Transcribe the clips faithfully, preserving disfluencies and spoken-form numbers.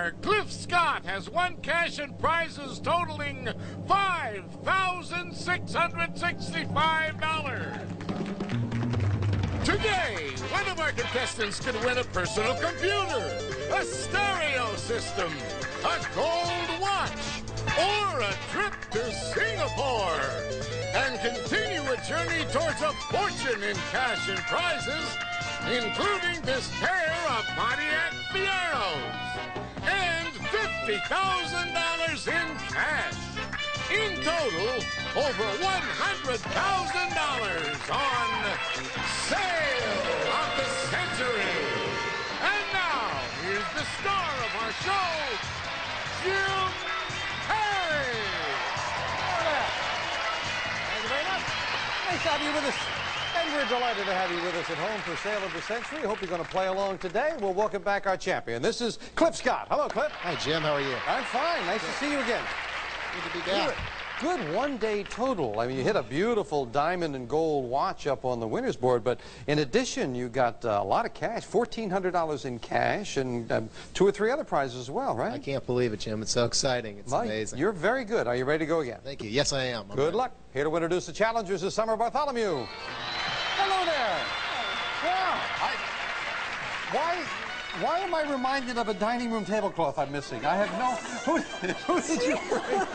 winner, Cliff Scott, has won cash and prizes totaling five thousand six hundred sixty-five dollars. Today, one of our contestants could win a personal computer, a stereo system, a gold watch, or a trip to Singapore, and continue a journey towards a fortune in cash and prizes, including this pair of Pontiac Fieros and fifty thousand dollars in cash. In total, over one hundred thousand dollars on Sale of the Century. And now, here's the star of our show, Jim Perry. Thank you very much. Nice to have you with us. And we're delighted to have you with us at home for Sale of the Century. Hope you're going to play along today. We'll welcome back our champion. This is Cliff Scott. Hello, Cliff. Hi, Jim. How are you? I'm fine. Nice Good. to see you again. Good to be back. Good one-day total. I mean, you hit a beautiful diamond and gold watch up on the winner's board, but in addition, you got uh, a lot of cash, fourteen hundred dollars in cash, and um, two or three other prizes as well, right? I can't believe it, Jim. It's so exciting. It's well, amazing. You're very good. Are you ready to go again? Thank you. Yes, I am. I'm good ready. luck. Here to introduce the challengers is Summer Bartholomew. Hello there. Wow. I, why, why am I reminded of a dining room tablecloth I'm missing? I have no... Who, who did you bring?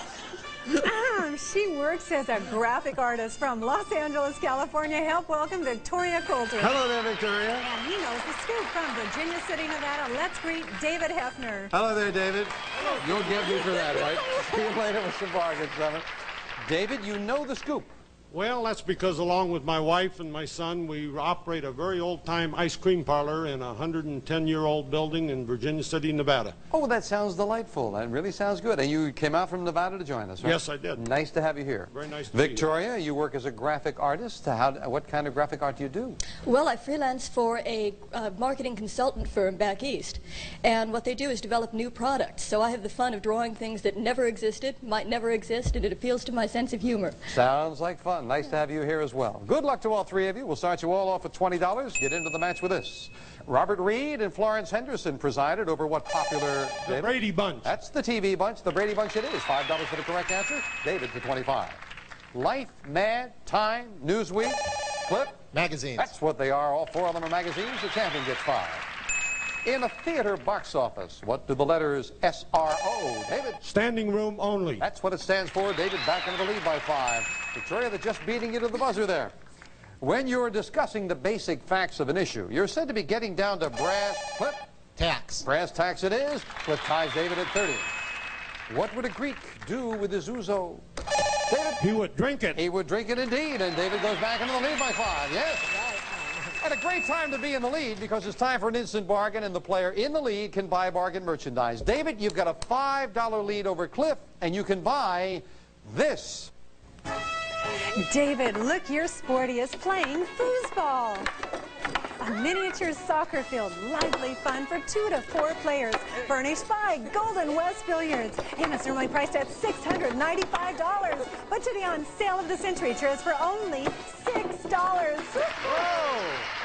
Um, she works as a graphic artist from Los Angeles, California. Help welcome Victoria Coulter. Hello there, Victoria. And he knows the scoop from Virginia City, Nevada. Let's greet David Hefner. Hello there, David. Hello. You'll get me for that, right? See you later with some bargains, Summit. David, you know the scoop. Well, that's because along with my wife and my son, we operate a very old-time ice cream parlor in a one hundred ten year old building in Virginia City, Nevada. Oh, that sounds delightful. That really sounds good. And you came out from Nevada to join us, right? Yes, I did. Nice to have you here. Very nice to Victoria, you work as a graphic artist. How, what kind of graphic art do you do? Well, I freelance for a uh, marketing consultant firm back east. And what they do is develop new products. So I have the fun of drawing things that never existed, might never exist, and it appeals to my sense of humor. Sounds like fun. Nice to have you here as well. Good luck to all three of you. We'll start you all off with twenty dollars. Get into the match with this. Robert Reed and Florence Henderson presided over what popular... The David? Brady Bunch. That's the T V bunch. The Brady Bunch it is. five dollars for the correct answer. David for twenty-five. Life, Mad, Time, Newsweek, Clip. Magazines. That's what they are. All four of them are magazines. The champion gets five. In a theater box office, what do the letters S R O, David? Standing room only. That's what it stands for. David back into the lead by five. Victoria, they're just beating you to the buzzer there. When you're discussing the basic facts of an issue, you're said to be getting down to brass Clip. Tax. Brass tacks it is. Clip ties David at thirty. What would a Greek do with his ouzo? David? He would drink it. He would drink it indeed, and David goes back into the lead by five. Yes. And a great time to be in the lead because it's time for an instant bargain, and the player in the lead can buy bargain merchandise. David, you've got a five dollar lead over Cliff, and you can buy this. David, look, your sporty is playing foosball. A miniature soccer field, lively fun for two to four players, furnished by Golden West Billiards. And it's normally priced at six hundred ninety-five dollars, but today on Sale of the Century, it's for only six dollars. Whoa!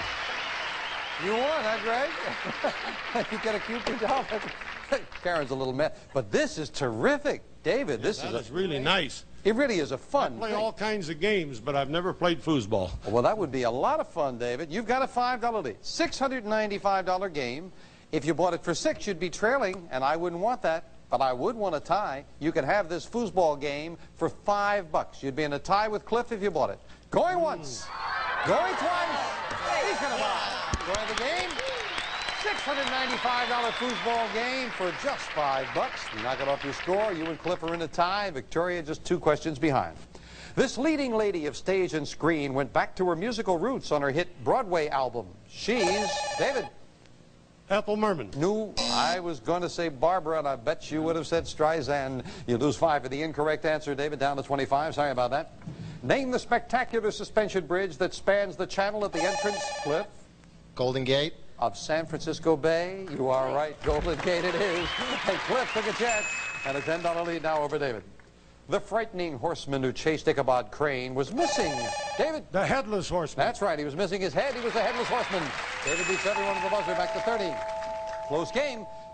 You won, huh, Greg? You get a coupon job. Karen's a little mad, but this is terrific, David. Yeah, this that is, a, is really nice. It really is a fun I play thing. all kinds of games, but I've never played foosball. Well, that would be a lot of fun, David. You've got a five dollar lead. six hundred ninety-five dollar game. If you bought it for six, you'd be trailing, and I wouldn't want that, but I would want a tie. You could have this foosball game for five bucks. You'd be in a tie with Cliff if you bought it. Going once. Going twice. He's going to buy. Enjoy the game. six hundred ninety-five dollar foosball game for just five bucks. You knock it off your score. You and Cliff are in a tie. Victoria just two questions behind. This leading lady of stage and screen went back to her musical roots on her hit Broadway album. She's David. Ethel Merman. No, I was going to say Barbara, and I bet you would have said Streisand. You lose five for the incorrect answer, David, down to twenty-five. Sorry about that. Name the spectacular suspension bridge that spans the channel at the entrance, Cliff. Golden Gate. Of San Francisco Bay. You are right. Golden Gate it is. And Cliff took a chance. And a ten dollar lead now over David. The frightening horseman who chased Ichabod Crane was missing. David? The Headless Horseman. That's right. He was missing his head. He was the Headless Horseman. David beats everyone at the buzzer back to thirty. Close game.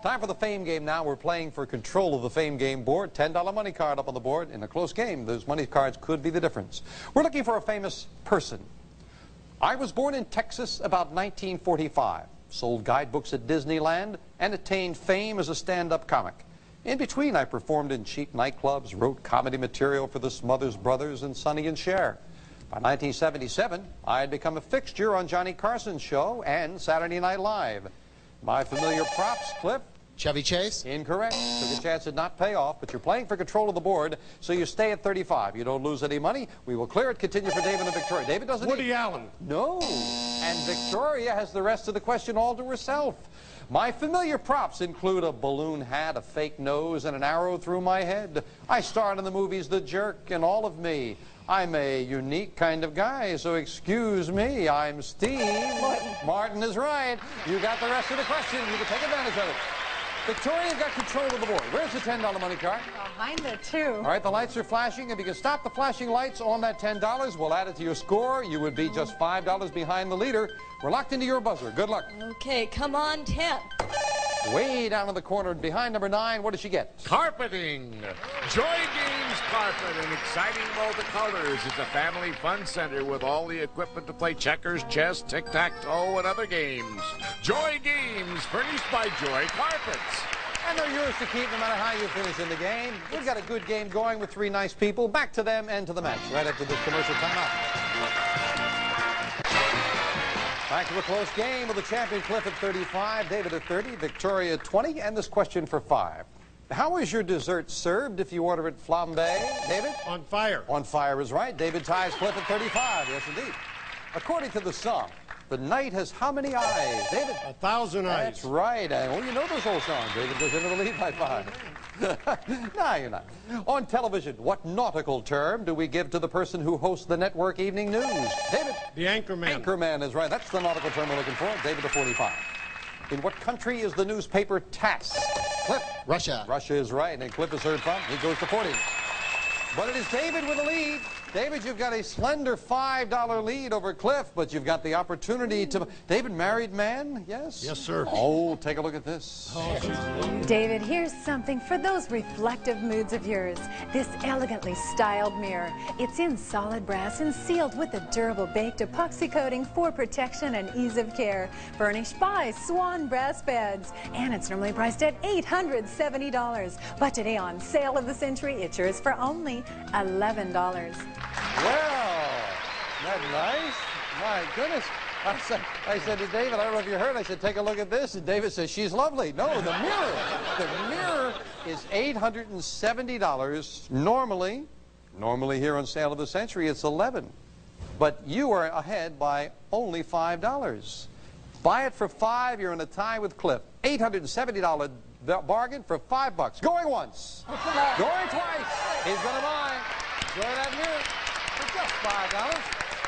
Time for the Fame Game now. We're playing for control of the Fame Game board. ten dollar money card up on the board. In a close game, those money cards could be the difference. We're looking for a famous person. I was born in Texas about nineteen forty-five, sold guidebooks at Disneyland, and attained fame as a stand-up comic. In between, I performed in cheap nightclubs, wrote comedy material for the Smothers Brothers and Sonny and Cher. By nineteen seventy-seven, I had become a fixture on Johnny Carson's show and Saturday Night Live. My familiar props, Cliff? Chevy Chase? Incorrect. Took a chance did not pay off, but you're playing for control of the board, so you stay at thirty-five. You don't lose any money. We will clear it. Continue for David and Victoria. David doesn't Woody need... Allen. No. And Victoria has the rest of the question all to herself. My familiar props include a balloon hat, a fake nose, and an arrow through my head. I starred in the movies The Jerk and All of Me. I'm a unique kind of guy, so excuse me. I'm Steve Martin. Martin is right. You got the rest of the question. You can take advantage of it. Victoria got control of the board. Where's the ten dollar money card? Behind the two. All right, the lights are flashing. If you can stop the flashing lights on that ten dollars, we'll add it to your score. You would be just five dollars behind the leader. We're locked into your buzzer. Good luck. Okay, come on, ten. Way down in the corner behind number nine, what does she get? Carpeting. Joy Games Carpet and exciting multicolors is a family fun center with all the equipment to play checkers, chess, tic-tac-toe, and other games. Joy Games, furnished by Joy Carpets. And they're yours to keep no matter how you finish in the game. We've got a good game going with three nice people. Back to them and to the match right after this commercial timeout. Back to a close game with the champion Cliff at thirty-five, David at thirty, Victoria at twenty, and this question for five. How is your dessert served if you order it flambe, David? On fire. On fire is right. David ties Cliff at thirty-five. Yes, indeed. According to the song, the night has how many eyes, David? A thousand eyes. That's right. And, well, you know those old songs. David goes into the lead by five. No, you're not. On television, what nautical term do we give to the person who hosts the network evening news? David? The Anchorman. Anchorman is right. That's the nautical term we're looking for. David to forty-five. In what country is the newspaper TASS? Cliff? Russia. Russia is right. And Cliff is heard from. He goes to forty. But it is David with the lead. David, you've got a slender five dollar lead over Cliff, but you've got the opportunity to... David, married man? Yes? Yes, sir. Oh, take a look at this. David, here's something for those reflective moods of yours. This elegantly styled mirror. It's in solid brass and sealed with a durable baked epoxy coating for protection and ease of care. Furnished by Swan Brass Beds. And it's normally priced at eight hundred seventy dollars. But today on Sale of the Century, it's yours for only eleven dollars. Well, isn't that nice? My goodness. I said, I said to David, I don't know if you heard, I said, take a look at this. And David says, she's lovely. No, the mirror. The mirror is eight hundred seventy dollars. Normally, normally here on Sale of the Century, it's eleven dollars. But you are ahead by only five dollars. Buy it for five, you're in a tie with Cliff. eight hundred seventy dollar bargain for five bucks. Going once. Going twice. He's going to buy. Enjoy that mirror for just five dollars.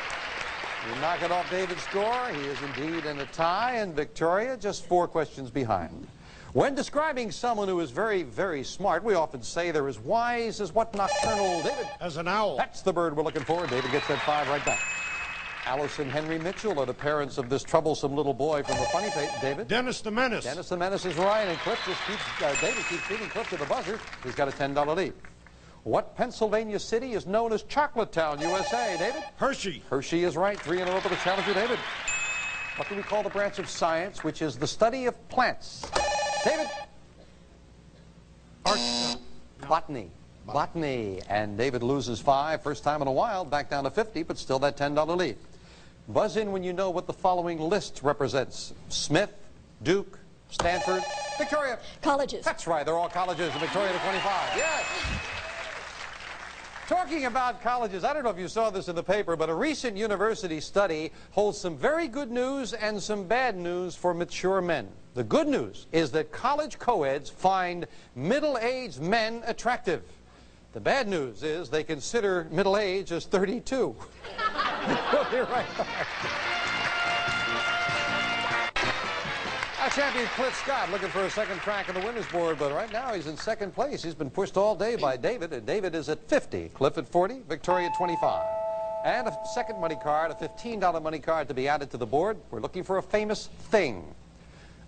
You knock it off David's score. He is indeed in a tie, and Victoria just four questions behind. When describing someone who is very, very smart, we often say they're as wise as what nocturnal, David? As an owl. That's the bird we're looking for. David gets that five right back. Alice and Henry Mitchell are the parents of this troublesome little boy from the funny face, David. Dennis the Menace. Dennis the Menace is right, and Cliff just keeps, uh, David keeps feeding Cliff to the buzzer. He's got a ten dollar lead. What Pennsylvania city is known as Chocolate Town, U S A, David? Hershey. Hershey is right. Three in a row for the challenger, David. What do we call the branch of science which is the study of plants? David? Art. Botany. Botany. And David loses five. First time in a while. Back down to fifty, but still that ten dollar lead. Buzz in when you know what the following list represents. Smith, Duke, Stanford, Victoria. Colleges. That's right. They're all colleges. And Victoria to twenty-five. Yes. Talking about colleges, I don't know if you saw this in the paper, but a recent university study holds some very good news and some bad news for mature men. The good news is that college co-eds find middle-aged men attractive. The bad news is they consider middle age as thirty-two. We'll be right back. Our champion Cliff Scott looking for a second crack on the winner's board, but right now he's in second place. He's been pushed all day by David, and David is at fifty. Cliff at forty, Victoria at twenty-five. And a second money card, a fifteen dollar money card to be added to the board. We're looking for a famous thing.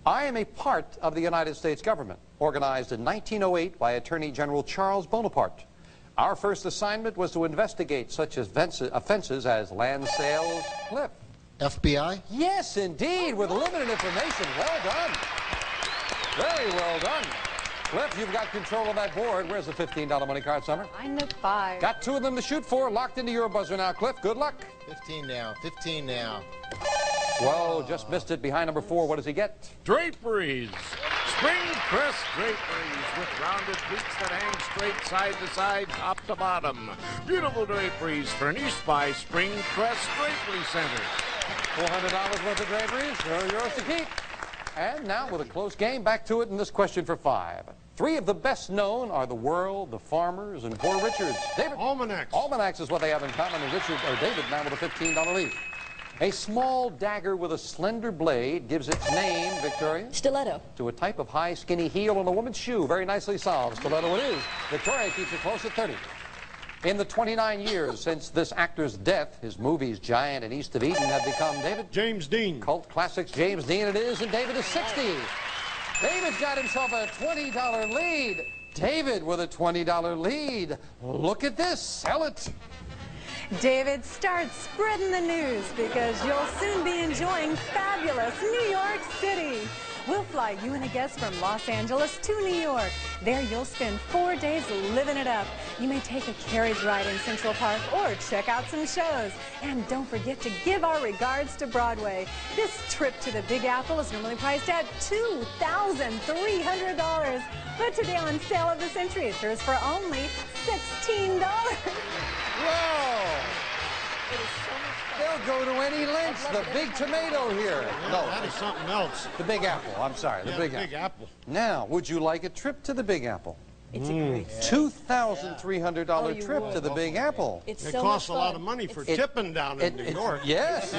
I am a part of the United States government, organized in nineteen oh eight by Attorney General Charles Bonaparte. Our first assignment was to investigate such offenses as land sales. Cliff. F B I? Yes, indeed, with limited information. Well done. Very well done. Cliff, you've got control of that board. Where's the fifteen dollar money card, Summer? Find the five. Got two of them to shoot for. Locked into your buzzer now, Cliff. Good luck. fifteen now. fifteen now. Whoa, just missed it behind number four. What does he get? Draperies. Spring crest draperies with rounded peaks that hang straight side to side, top to bottom. Beautiful draperies furnished by Spring Crest Drapery Center. four hundred dollars worth of draperies. They're yours to keep. And now, with a close game, back to it in this question for five. Three of the best known are the World, the Farmers, and Poor Richards. David? Almanacs. Almanacs is what they have in common, and Richard, or David now with a fifteen dollar lead. A small dagger with a slender blade gives its name, Victoria, Stiletto. to a type of high, skinny heel on a woman's shoe. Very nicely solved. Stiletto it is. Victoria keeps it close at thirty. In the twenty-nine years since this actor's death, his movies Giant and East of Eden have become, David? James Dean. Cult classics. James Dean it is, and David is sixty. David's got himself a twenty dollar lead. David with a twenty dollar lead. Look at this. Sell it. David, start spreading the news because you'll soon be enjoying fabulous New York City. We'll fly you and a guest from Los Angeles to New York. There you'll spend four days living it up. You may take a carriage ride in Central Park or check out some shows. And don't forget to give our regards to Broadway. This trip to the Big Apple is normally priced at two thousand three hundred dollars. But today on Sale of the Century, it's yours for only sixteen dollars. Whoa! They'll go to any lengths. The Big Tomato here. No, that is something else. The Big Apple. I'm sorry. The Yeah, Big, the Big Apple. Apple. Now, would you like a trip to the Big Apple? It's a great two thousand three hundred dollar Oh, you trip would. to the Big Apple. It's It so costs a much lot fun. of money for It's- tipping down in New it- York. Yes.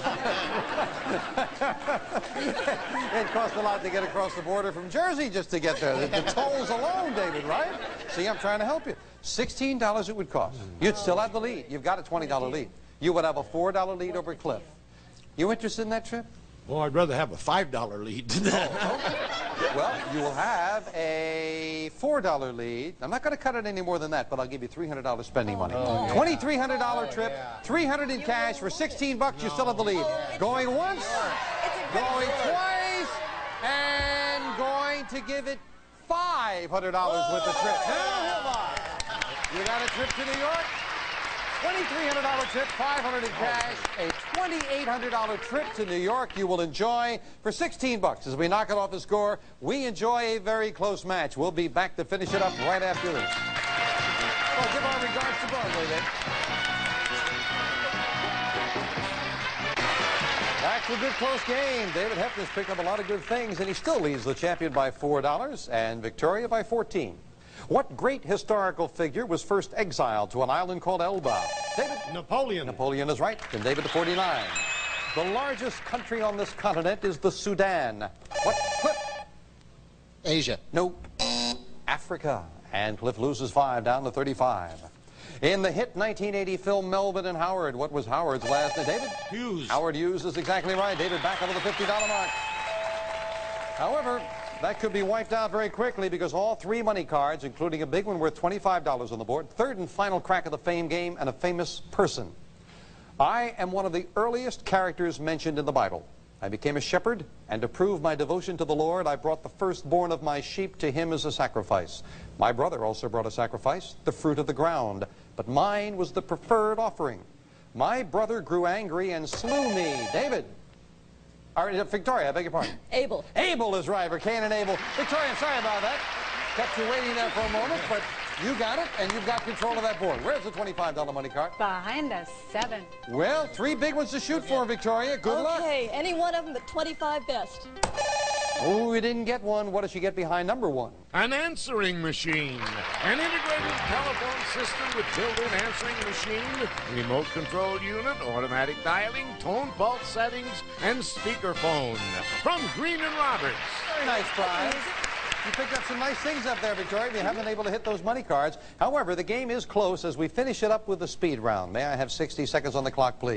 It costs a lot to get across the border from Jersey just to get there. The, the tolls alone, David, right? See, I'm trying to help you. sixteen dollars it would cost. You'd still have the lead. You've got a twenty dollar lead. You would have a four dollar lead over Cliff. You interested in that trip? Well, I'd rather have a five dollar lead than that. Well, you will have a four dollar lead. I'm not going to cut it any more than that, but I'll give you three hundred dollar spending money. twenty-three hundred dollar trip, three hundred in cash for sixteen bucks. You still have the lead. Going once, going twice, and going to give it five hundred dollars with the trip. You got a trip to New York? twenty-three hundred dollar trip, five hundred in cash, a twenty-eight hundred dollar trip to New York you will enjoy for sixteen bucks. As we knock it off the score, we enjoy a very close match. We'll be back to finish it up right after this. Well, give our regards to Broadway then. Back to a good close game. David Hefner's picked up a lot of good things, and he still leads the champion by four dollars and Victoria by fourteen. What great historical figure was first exiled to an island called Elba? David? Napoleon. Napoleon is right. Then David to forty-nine. The largest country on this continent is the Sudan. What? Cliff? Asia. Nope. Africa. And Cliff loses five, down to thirty-five. In the hit nineteen eighty film Melvin and Howard, what was Howard's last name? David? Hughes. Howard Hughes is exactly right. David back over the fifty dollar mark. However, that could be wiped out very quickly because all three money cards, including a big one worth twenty-five dollars on the board, third and final crack of the fame game, and a famous person. I am one of the earliest characters mentioned in the Bible. I became a shepherd, and to prove my devotion to the Lord, I brought the firstborn of my sheep to him as a sacrifice. My brother also brought a sacrifice, the fruit of the ground, but mine was the preferred offering. My brother grew angry and slew me. David. All right, Victoria, I beg your pardon. Abel. Abel is right, for Cain and Abel. Victoria, I'm sorry about that. Kept you waiting there for a moment, but you got it, and you've got control of that board. Where's the twenty-five dollar money card? Behind us, seven. Well, three big ones to shoot for, Victoria. Good luck. Okay, any one of them but twenty-five best. Oh, we didn't get one. What does she get behind number one? An answering machine. An integrated telephone system with built-in answering machine, remote control unit, automatic dialing, tone pulse settings, and speakerphone. From Green and Roberts. Very nice prize. You picked up some nice things up there, Victoria. You haven't been able to hit those money cards. However, the game is close as we finish it up with the speed round. May I have sixty seconds on the clock, please?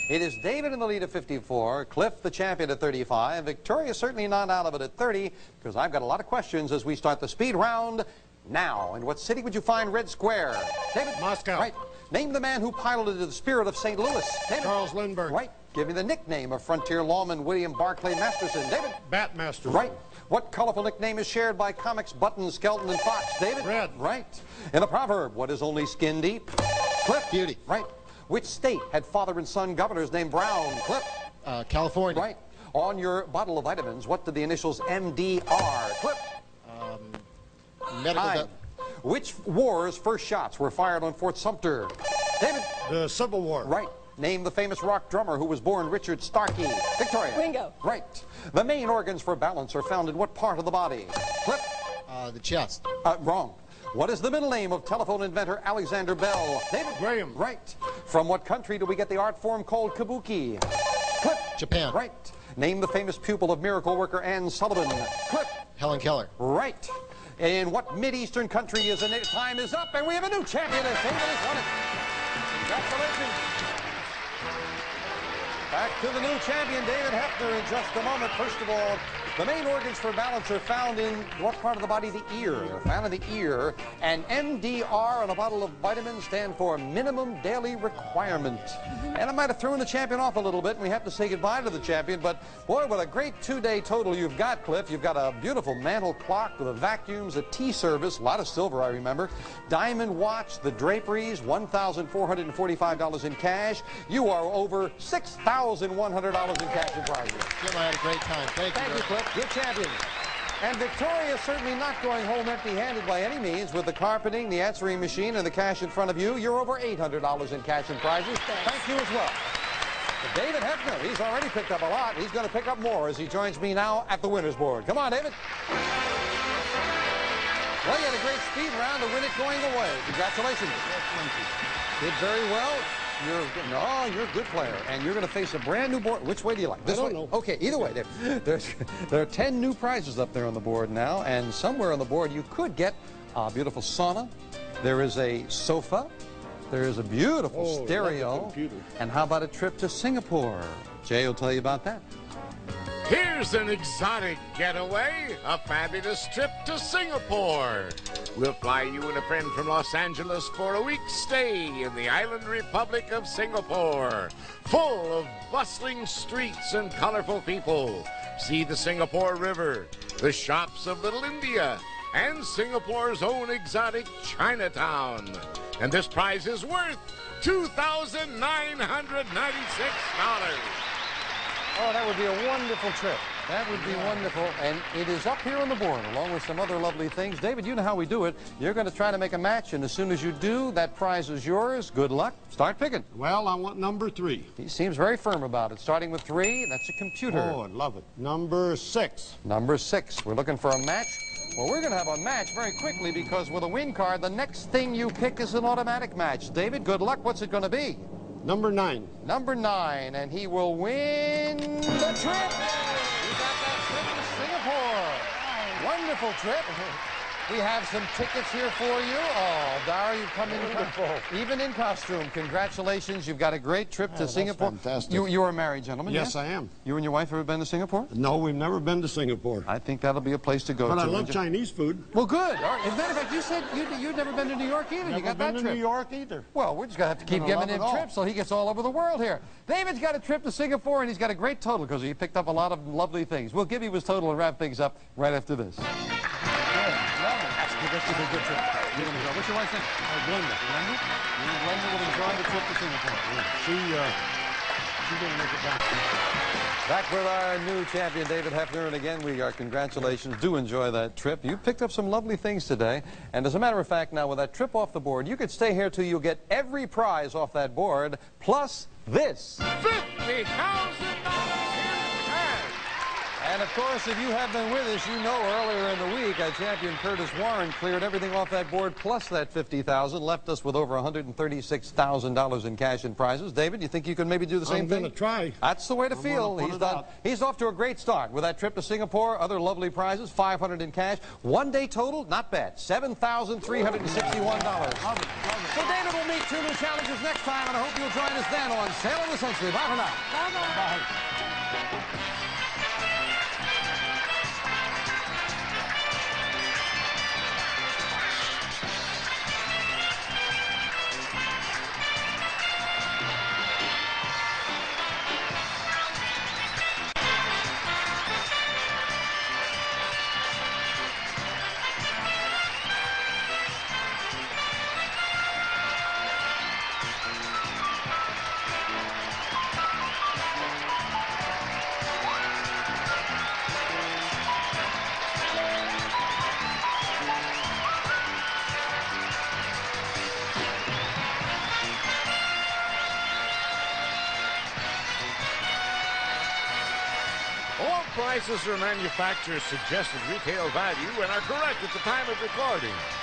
It is David in the lead at fifty-four, Cliff the champion at thirty-five, Victoria certainly not out of it at thirty, because I've got a lot of questions as we start the speed round now. In what city would you find Red Square? David? Moscow. Right. Name the man who piloted the Spirit of Saint Louis. David? Charles Lindbergh. Right. Give me the nickname of frontier lawman William Barclay Masterson. David? Bat Masterson. Right. What colorful nickname is shared by comics Button, Skeleton, and Fox? David? Red. Right. In a proverb, what is only skin deep? Cliff? Beauty. Right. Which state had father and son governors named Brown? Cliff? Uh, California. Right. On your bottle of vitamins, what did the initials M D R? Cliff? Medical. Time. de- Which war's first shots were fired on Fort Sumter? David? The Civil War. Right. Name the famous rock drummer who was born Richard Starkey. Victoria? Ringo. Right. The main organs for balance are found in what part of the body? Cliff? Uh, the chest. Uh, wrong. What is the middle name of telephone inventor Alexander Bell? David? Graham. Right. From what country do we get the art form called kabuki? Cliff? Japan. Right. Name the famous pupil of miracle worker Anne Sullivan. Cliff? Helen Keller. Right. In what Mid-Eastern country is a na- time is up, and we have a new champion as David has won it. Congratulations. Back to the new champion, David Hefner, in just a moment. First of all, the main organs for balance are found in what part of the body? The ear. They're found in the ear. And M D R and a bottle of vitamins stand for minimum daily requirement. And I might have thrown the champion off a little bit, and we have to say goodbye to the champion. But, boy, what a great two-day total you've got, Cliff. You've got a beautiful mantle clock with the vacuums, a tea service, a lot of silver, I remember, diamond watch, the draperies, one thousand four hundred forty-five dollars in cash. You are over six thousand one hundred dollars in cash and prizes. Jim, I had a great time. Thank, Thank you. you, Cliff. Good champion. And Victoria is certainly not going home empty-handed by any means. With the carpeting, the answering machine, and the cash in front of you, you're over eight hundred dollars in cash and prizes. Thank you as well. But David Hefner, he's already picked up a lot. He's going to pick up more as he joins me now at the winner's board. Come on, David. Well, you had a great speed round to win it going away. Congratulations. Did very well. You're no, you're a good player, and you're going to face a brand new board. Which way do you like? This I don't way? know. Okay, either way. There, there's, there are ten new prizes up there on the board now, and somewhere on the board you could get a beautiful sauna. There is a sofa. There is a beautiful Oh, stereo. lovely computer. And how about a trip to Singapore? Jay will tell you about that. Here's an exotic getaway, a fabulous trip to Singapore. We'll fly you and a friend from Los Angeles for a week's stay in the island republic of Singapore, full of bustling streets and colorful people. See the Singapore River, the shops of Little India, and Singapore's own exotic Chinatown. And this prize is worth two thousand nine hundred ninety-six dollars. Oh, that would be a wonderful trip. That would be wonderful. And it is up here on the board, along with some other lovely things. David, you know how we do it. You're going to try to make a match, and as soon as you do, that prize is yours. Good luck. Start picking. Well, I want number three. He seems very firm about it. Starting with three, that's a computer. Oh, I love it. Number six. Number six. We're looking for a match. Well, we're going to have a match very quickly because with a win card, the next thing you pick is an automatic match. David, good luck. What's it going to be? Number nine. Number nine, and he will win the trip. You got that trip to Singapore. Wonderful trip. We have some tickets here for you. Oh, Dara, you've come in Wonderful. even in costume. Congratulations. You've got a great trip to Oh, that's Singapore. fantastic. You, you are a married gentleman, Yes, yes? I am. You and your wife ever been to Singapore? No, we've never been to Singapore. I think that'll be a place to go But to. I love Would you- Chinese food. Well, good. All right. As a matter of fact, you said you'd, you'd never been to New York either. Never you got been that to trip. New York either. Well, we're just going to have to keep Gonna giving love him it all. trips so he gets all over the world here. David's got a trip to Singapore, and he's got a great total because he picked up a lot of lovely things. We'll give you his total and wrap things up right after this. Good. Lovely. That's good. That's a good trip. You're gonna go. What's your wife's name? Uh, Glenda. Glenda? You and Glenda will enjoy the trip to Singapore. She, uh, she didn't make it back. Back with our new champion, David Hefner, and again, we are congratulations. Do enjoy that trip. You picked up some lovely things today, and as a matter of fact, now with that trip off the board, you could stay here till you get every prize off that board, plus this. fifty thousand dollars in cash. And, of course, if you have been with us, you know earlier in the week, uh, champion Curtis Warren cleared everything off that board plus that fifty thousand dollars, left us with over one hundred thirty-six thousand dollars in cash and prizes. David, you think you can maybe do the same I'm thing? going to try. That's the way to I'm feel. gonna put He's it done. out. He's off to a great start with that trip to Singapore, other lovely prizes, five hundred dollars in cash. One day total, not bad, seven thousand three hundred sixty-one dollars. Love it, love it. So David will meet two new challengers next time, and I hope you'll join us then on Sale of the Century. Bye for now. Bye-bye. All prices are manufacturer's suggested retail value and are correct at the time of recording.